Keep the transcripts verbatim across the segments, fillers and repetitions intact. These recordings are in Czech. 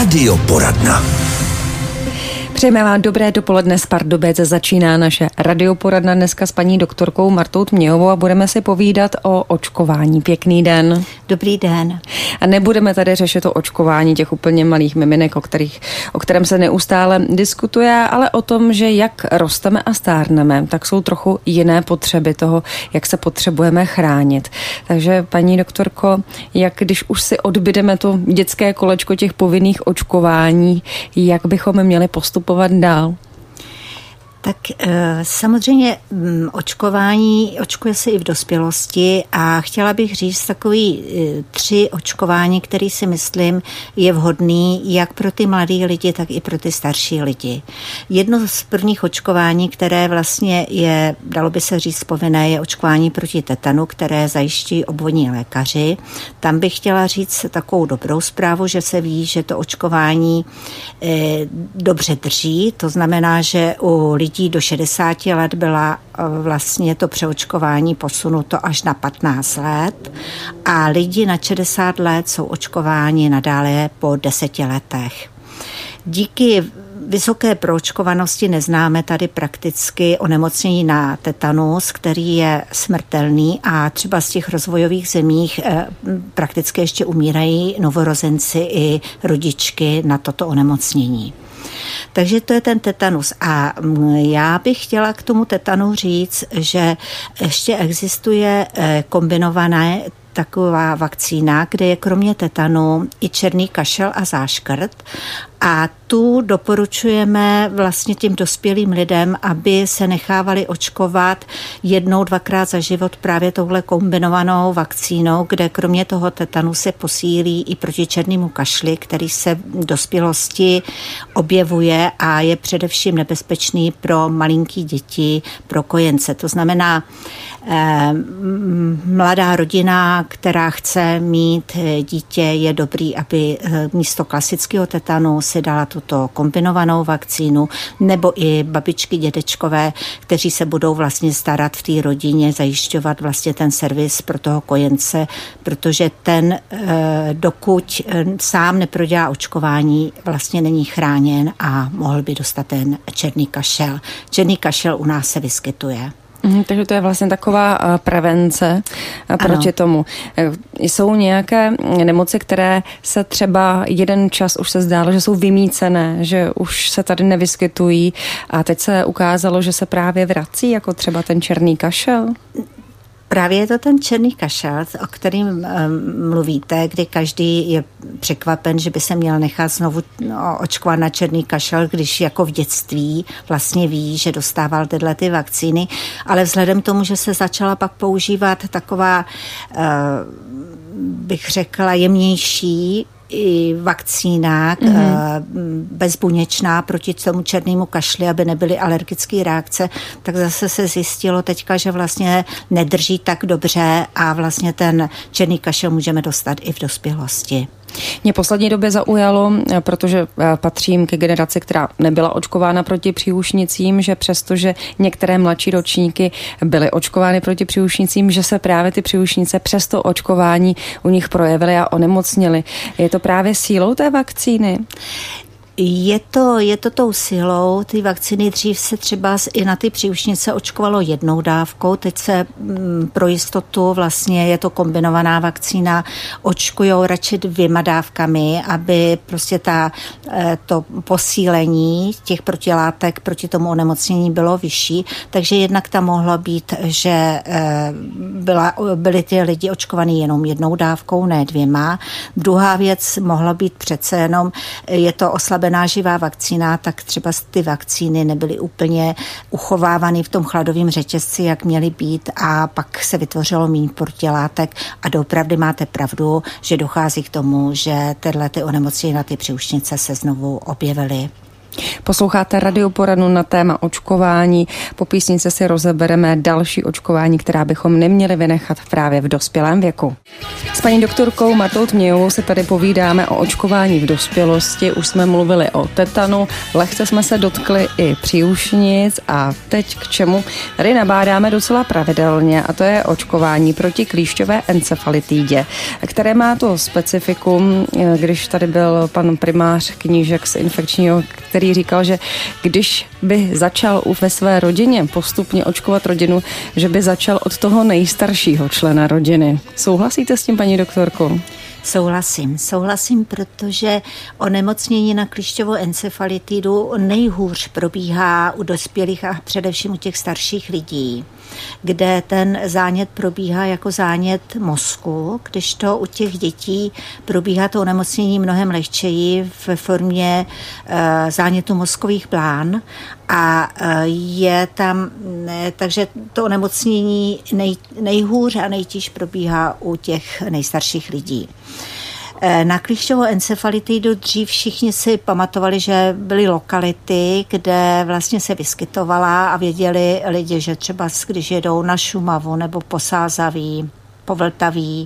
Radioporadna. Přejeme vám dobré dopoledne z Pardubic. Začíná naše radioporadna dneska s paní doktorkou Martou Tměhovou a budeme si povídat o očkování. Pěkný den. Dobrý den. A nebudeme tady řešit o očkování těch úplně malých miminek, o, kterých, o kterém se neustále diskutuje, ale o tom, že jak rosteme a stárneme, tak jsou trochu jiné potřeby toho, jak se potřebujeme chránit. Takže paní doktorko, jak když už si odbydeme to dětské kolečko těch povinných očkování, jak bychom měli postupovat dál? Tak samozřejmě očkování, očkuje se i v dospělosti a chtěla bych říct takový tři očkování, který si myslím je vhodný jak pro ty mladé lidi, tak i pro ty starší lidi. Jedno z prvních očkování, které vlastně je, dalo by se říct povinné, je očkování proti tetanu, které zajišťují obvodní lékaři. Tam bych chtěla říct takovou dobrou zprávu, že se ví, že to očkování dobře drží, to znamená, že u lidí do šedesáti let byla vlastně to přeočkování posunuto až na patnáct let a lidi na šedesát let jsou očkováni nadále po deseti letech. Díky vysoké proočkovanosti neznáme tady prakticky onemocnění na tetanus, který je smrtelný a třeba z těch rozvojových zemích eh, prakticky ještě umírají novorozenci i rodičky na toto onemocnění. Takže to je ten tetanus. A já bych chtěla k tomu tetanu říct, že ještě existuje kombinované taková vakcína, kde je kromě tetanu i černý kašel a záškrt. A tu doporučujeme vlastně těm dospělým lidem, aby se nechávali očkovat jednou, dvakrát za život právě touhle kombinovanou vakcínou, kde kromě toho tetanu se posílí i proti černému kašli, který se v dospělosti objevuje a je především nebezpečný pro malinký děti, pro kojence. To znamená, eh, mladá rodina, která chce mít dítě, je dobrý, aby místo klasického tetanu si dala tuto kombinovanou vakcínu, nebo i babičky, dědečkové, kteří se budou vlastně starat v té rodině, zajišťovat vlastně ten servis pro toho kojence, protože ten, dokud sám neprodělá očkování, vlastně není chráněn a mohl by dostat ten černý kašel. Černý kašel u nás se vyskytuje. Mm, takže to je vlastně taková prevence proti ano. tomu. Jsou nějaké nemoci, které se třeba jeden čas už se zdálo, že jsou vymýcené, že už se tady nevyskytují a teď se ukázalo, že se právě vrací, jako třeba ten černý kašel? Právě je to ten černý kašel, o kterým um, mluvíte, kdy každý je překvapen, že by se měl nechat znovu no, očkovat na černý kašel, když jako v dětství vlastně ví, že dostával tyhle ty vakcíny, ale vzhledem k tomu, že se začala pak používat taková, uh, bych řekla, jemnější i vakcína mm-hmm. bezbuněčná proti tomu černému kašli, aby nebyly alergické reakce, tak zase se zjistilo teďka, že vlastně nedrží tak dobře a vlastně ten černý kašel můžeme dostat i v dospělosti. Mě poslední době zaujalo, protože patřím ke generaci, která nebyla očkována proti příušnicím, že přestože některé mladší ročníky byly očkovány proti příušnicím, že se právě ty příušnice přes to očkování u nich projevily a onemocnily. Je to právě sílou té vakcíny? Je to, je to tou silou, ty vakcíny dřív se třeba i na ty příušnice očkovalo jednou dávkou, teď se m, pro jistotu vlastně je to kombinovaná vakcína, očkujou radši dvěma dávkami, aby prostě ta, to posílení těch protilátek proti tomu onemocnění bylo vyšší, takže jednak tam mohlo být, že byla, byli ty lidi očkovaní jenom jednou dávkou, ne dvěma. Druhá věc mohla být přece jenom, je to oslabená živá vakcína, tak třeba ty vakcíny nebyly úplně uchovávány v tom chladovém řetězci, jak měly být a pak se vytvořilo méně protilátek a doopravdy máte pravdu, že dochází k tomu, že tyhle ty onemocnění na ty příušnice se znovu objevily. Posloucháte radioporadnu na téma očkování. Po písnice si rozebereme další očkování, která bychom neměli vynechat právě v dospělém věku. S paní doktorkou Martou Tmějovou se tady povídáme o očkování v dospělosti. Už jsme mluvili o tetanu, lehce jsme se dotkli i příušnic a teď k čemu tady nabádáme docela pravidelně, a to je očkování proti klíšťové encefalitidě, které má to specifikum, když tady byl pan primář Knížek z infekčního, který říkal, že když by začal ve své rodině postupně očkovat rodinu, že by začal od toho nejstaršího člena rodiny. Souhlasíte s tím, paní doktorko? Souhlasím, souhlasím, protože onemocnění na klíšťovou encefalitidu nejhůř probíhá u dospělých a především u těch starších lidí, kde ten zánět probíhá jako zánět mozku, když to u těch dětí probíhá to onemocnění mnohem lehčeji v formě e, zánětu mozkových plán a e, je tam, ne, takže to onemocnění nej, nejhůř a nejtíž probíhá u těch nejstarších lidí. Na klíšťovou encefalitidu dřív všichni si pamatovali, že byly lokality, kde vlastně se vyskytovala a věděli lidi, že třeba když jedou na Šumavu nebo po Sázaví, po Vltaví,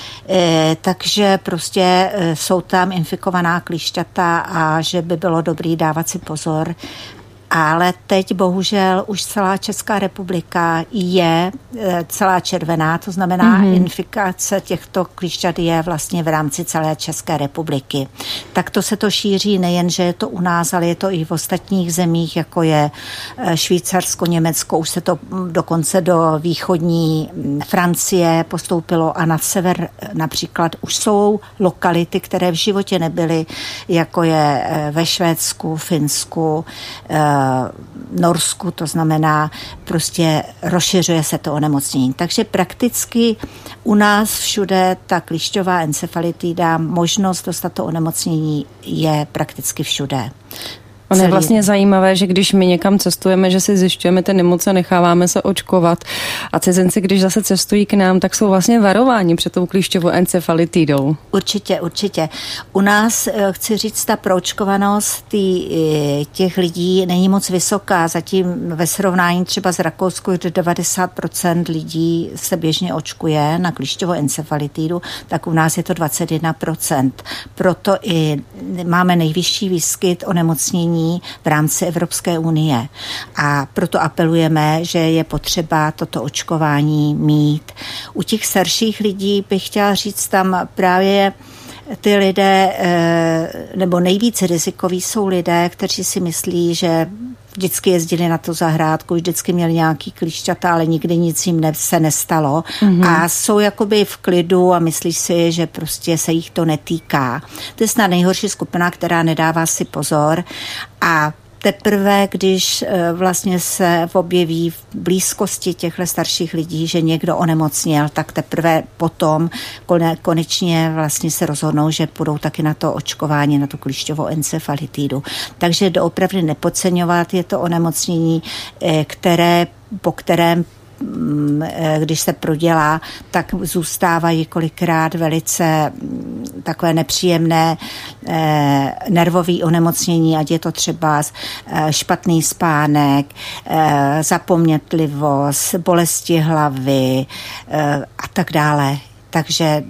takže prostě jsou tam infikovaná klíšťata a že by bylo dobré dávat si pozor. Ale teď bohužel už celá Česká republika je celá červená, to znamená mm-hmm. infikace těchto klíšťat je vlastně v rámci celé České republiky. Takto se to šíří nejen, že je to u nás, ale je to i v ostatních zemích, jako je Švýcarsko, Německo, už se to dokonce do východní Francie postoupilo a na sever například už jsou lokality, které v životě nebyly, jako je ve Švédsku, Finsku, Norsku, to znamená prostě rozšiřuje se to onemocnění. Takže prakticky u nás všude ta klíšťová encefalitida, možnost dostat to onemocnění je prakticky všude. Ono je vlastně zajímavé, že když my někam cestujeme, že si zjišťujeme ty nemoce, necháváme se očkovat a cizinci, když zase cestují k nám, tak jsou vlastně varováni před tou klíšťovou encefalitidou. Určitě, určitě. U nás, chci říct, ta proočkovanost tý, těch lidí není moc vysoká. Zatím ve srovnání třeba s Rakouskou, kde devadesát procent lidí se běžně očkuje na klíšťovou encefalitidu, tak u nás je to dvacet jedna procent. Proto i máme nejvyšší výskyt onemocnění v rámci Evropské unie. A proto apelujeme, že je potřeba toto očkování mít. U těch starších lidí bych chtěla říct, tam právě ty lidé, nebo nejvíce rizikoví jsou lidé, kteří si myslí, že vždycky jezdili na tu zahrádku, vždycky měli nějaký klíšťata, ale nikdy nic jim ne, se nestalo. Mm-hmm. A jsou jakoby v klidu a myslí si, že prostě se jich to netýká. To je snad nejhorší skupina, která nedává si pozor a teprve, když vlastně se objeví v blízkosti těchto starších lidí, že někdo onemocněl, tak teprve potom konečně vlastně se rozhodnou, že půjdou taky na to očkování, na tu klíšťovou encefalitidu. Takže doopravdy nepodceňovat, je to onemocnění, které, po kterém když se prodělá, tak zůstávají kolikrát velice takové nepříjemné eh, nervové onemocnění, ať je to třeba eh, špatný spánek, eh, zapomnětlivost, bolesti hlavy eh, a tak dále. Takže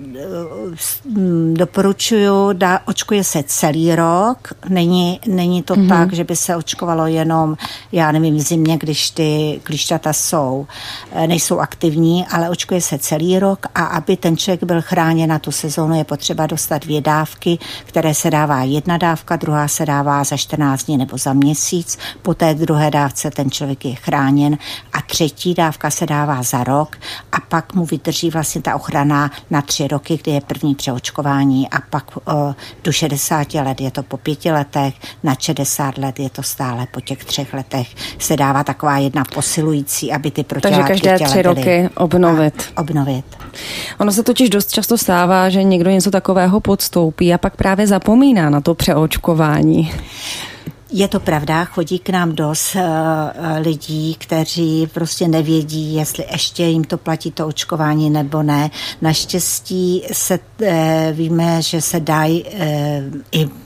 doporučuju, dá, očkuje se celý rok, není, není to mm-hmm. tak, že by se očkovalo jenom, já nevím, v zimě, když ty klíšťata jsou, nejsou aktivní, ale očkuje se celý rok a aby ten člověk byl chráněn na tu sezónu, je potřeba dostat dvě dávky, které se dává jedna dávka, druhá se dává za čtrnáct dní nebo za měsíc, po té druhé dávce ten člověk je chráněn a třetí dávka se dává za rok a pak mu vydrží vlastně ta ochrana na tři roky, kdy je první přeočkování a pak o, do šedesáti let je to po pěti letech, na šedesát let je to stále po těch třech letech. Se dává taková jedna posilující, aby ty protilátky Takže každé tři roky obnovit. obnovit. Ono se totiž dost často stává, že někdo něco takového podstoupí a pak právě zapomíná na to přeočkování. Je to pravda, chodí k nám dost uh, lidí, kteří prostě nevědí, jestli ještě jim to platí to očkování nebo ne. Naštěstí se uh, víme, že se dají uh, i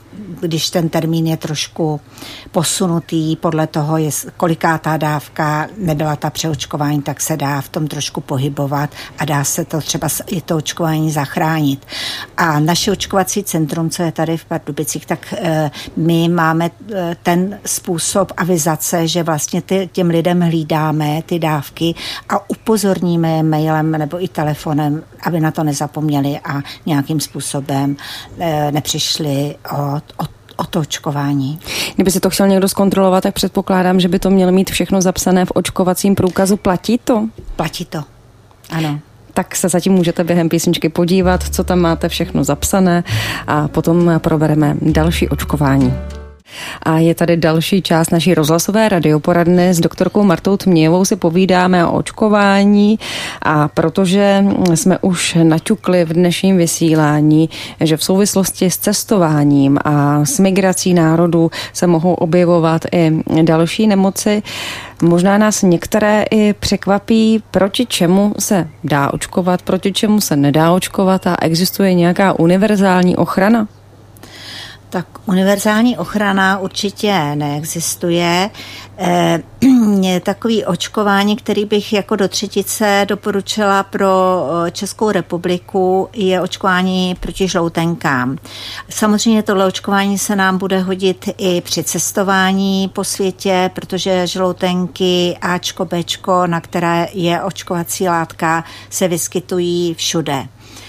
když ten termín je trošku posunutý podle toho, koliká ta dávka nebyla ta přeočkování, tak se dá v tom trošku pohybovat a dá se to třeba i to očkování zachránit. A naše očkovací centrum, co je tady v Pardubicích, tak my máme ten způsob avizace, že vlastně ty, těm lidem hlídáme ty dávky a upozorníme mailem nebo i telefonem, aby na to nezapomněli a nějakým způsobem nepřišli o, o, o to očkování. Kdyby si to chtěl někdo zkontrolovat, tak předpokládám, že by to mělo mít všechno zapsané v očkovacím průkazu. Platí to? Platí to, ano. Tak se zatím můžete během písničky podívat, co tam máte všechno zapsané a potom probereme další očkování. A je tady další část naší rozhlasové radioporadny. S doktorkou Martou Tmějovou si povídáme o očkování a protože jsme už naťukli v dnešním vysílání, že v souvislosti s cestováním a s migrací národů se mohou objevovat i další nemoci, možná nás některé i překvapí, proti čemu se dá očkovat, proti čemu se nedá očkovat a existuje nějaká univerzální ochrana? Tak univerzální ochrana určitě neexistuje. E, takový očkování, který bych jako do třetice doporučila pro Českou republiku, je očkování proti žloutenkám. Samozřejmě tohle očkování se nám bude hodit i při cestování po světě, protože žloutenky Ačko, Bčko, na které je očkovací látka, se vyskytují všude.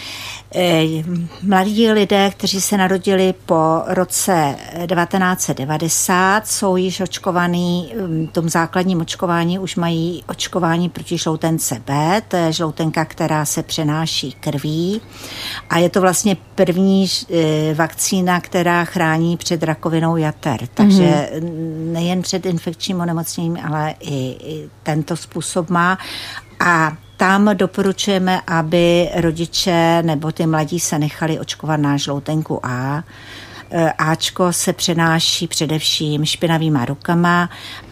Mladí lidé, kteří se narodili po roce devatenáct set devadesát, jsou již očkovaní, v tom základním očkování už mají očkování proti žloutence B, to je žloutenka, která se přenáší krví a je to vlastně první vakcína, která chrání před rakovinou jater, takže mm-hmm. nejen před infekčním onemocněním, ale i, i tento způsob má a tam doporučujeme, aby rodiče nebo ty mladí se nechali očkovat na žloutenku A. Ačko se přenáší především špinavýma rukama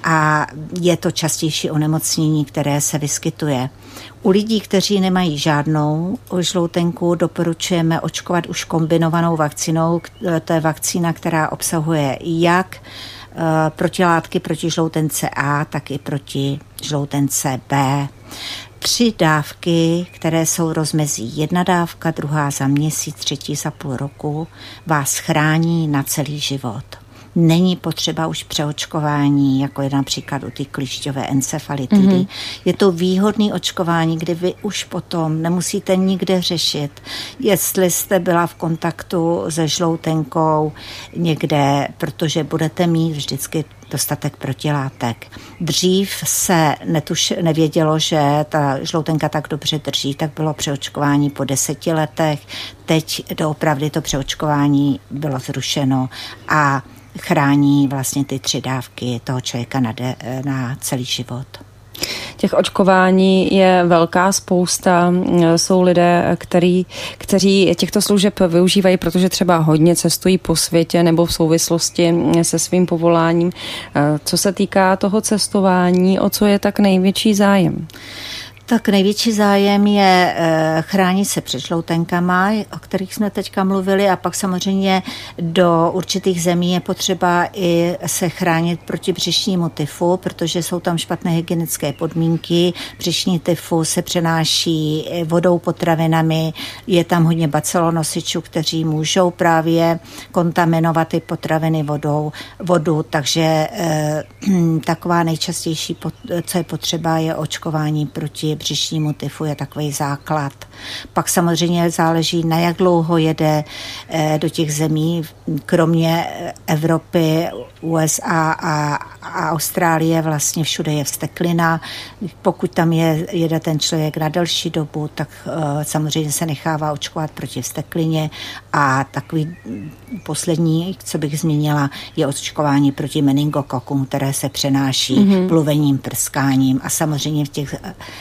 a je to častější onemocnění, které se vyskytuje. U lidí, kteří nemají žádnou žloutenku, doporučujeme očkovat už kombinovanou vakcínou. To je vakcína, která obsahuje jak protilátky proti žloutence A, tak i proti žloutence B. Tři dávky, které jsou rozmezí jedna dávka, druhá za měsíc, třetí za půl roku, vás chrání na celý život. Není potřeba už přeočkování, jako je například u té klišťové encefalitidy. Mm-hmm. Je to výhodný očkování, kdy vy už potom nemusíte nikde řešit, jestli jste byla v kontaktu se žloutenkou někde, protože budete mít vždycky dostatek protilátek. Dřív se netuš, nevědělo, že ta žloutenka tak dobře drží, tak bylo přeočkování po deseti letech. Teď doopravdy to přeočkování bylo zrušeno a chrání vlastně ty tři dávky toho člověka na, de, na celý život. Těch očkování je velká spousta. Jsou lidé, který, kteří těchto služeb využívají, protože třeba hodně cestují po světě nebo v souvislosti se svým povoláním. Co se týká toho cestování, o co je tak největší zájem? Tak největší zájem je chránit se před žloutenkama, o kterých jsme teďka mluvili, a pak samozřejmě do určitých zemí je potřeba i se chránit proti břišnímu tyfu, protože jsou tam špatné hygienické podmínky. Břišní tyfus se přenáší vodou, potravinami, je tam hodně bacilonosičů, kteří můžou právě kontaminovat ty potraviny vodou, vodu, takže eh, taková nejčastější, co je potřeba, je očkování proti břišnímu tyfu, je takový základ. Pak samozřejmě záleží, na jak dlouho jede do těch zemí, kromě Evropy, U S A a, a Austrálie, vlastně všude je vzteklina. Pokud tam je, jede ten člověk na delší dobu, tak uh, samozřejmě se nechává očkovat proti vzteklině a takový poslední, co bych zmínila, je očkování proti meningokokům, které se přenáší mm-hmm. pluvením, prskáním a samozřejmě v těch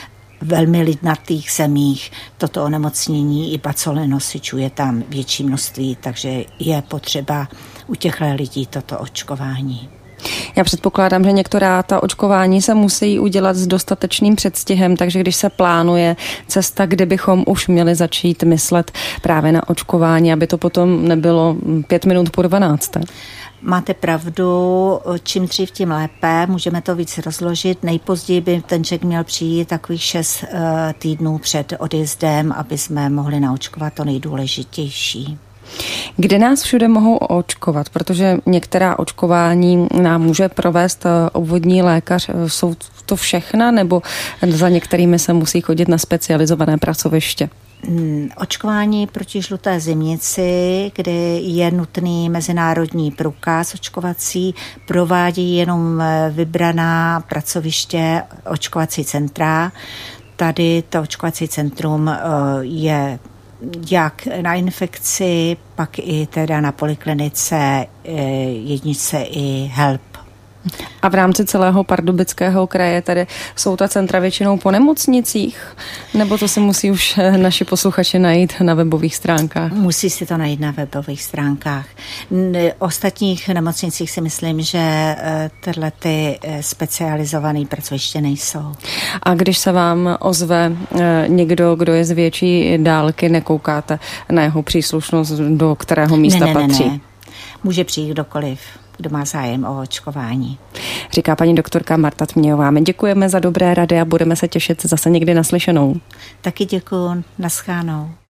velmi lidnatých zemích toto onemocnění i bacilonosičů je tam větší množství, takže je potřeba u těchto lidí toto očkování. Já předpokládám, že některá ta očkování se musí udělat s dostatečným předstihem, takže když se plánuje cesta, kde bychom už měli začít myslet právě na očkování, aby to potom nebylo pět minut po dvanácté. Máte pravdu, čím dřív, tím lépe, můžeme to víc rozložit. Nejpozději by ten člověk měl přijít takových šest týdnů před odjezdem, aby jsme mohli naočkovat to nejdůležitější. Kde nás všude mohou očkovat? Protože některá očkování nám může provést obvodní lékař. Jsou to všechna, nebo za některými se musí chodit na specializované pracoviště? Očkování proti žluté zimnici, kdy je nutný mezinárodní průkaz očkovací, provádí jenom vybraná pracoviště očkovací centra. Tady to očkovací centrum je jak na infekci, pak i teda na poliklinice, jedničce i HELP. A v rámci celého Pardubického kraje tady jsou ta centra většinou po nemocnicích? Nebo to si musí už naši posluchači najít na webových stránkách? Musí si to najít na webových stránkách. V ostatních nemocnicích si myslím, že tyhle ty specializované pracoviště nejsou. A když se vám ozve někdo, kdo je z větší dálky, nekoukáte na jeho příslušnost, do kterého místa ne, ne, patří? Ne, ne. Může přijít kdokoliv, kdo má zájem o očkování. Říká paní doktorka Marta Tmějová. My děkujeme za dobré rady a budeme se těšit zase někdy naslyšenou. Taky děkuju, naschánou.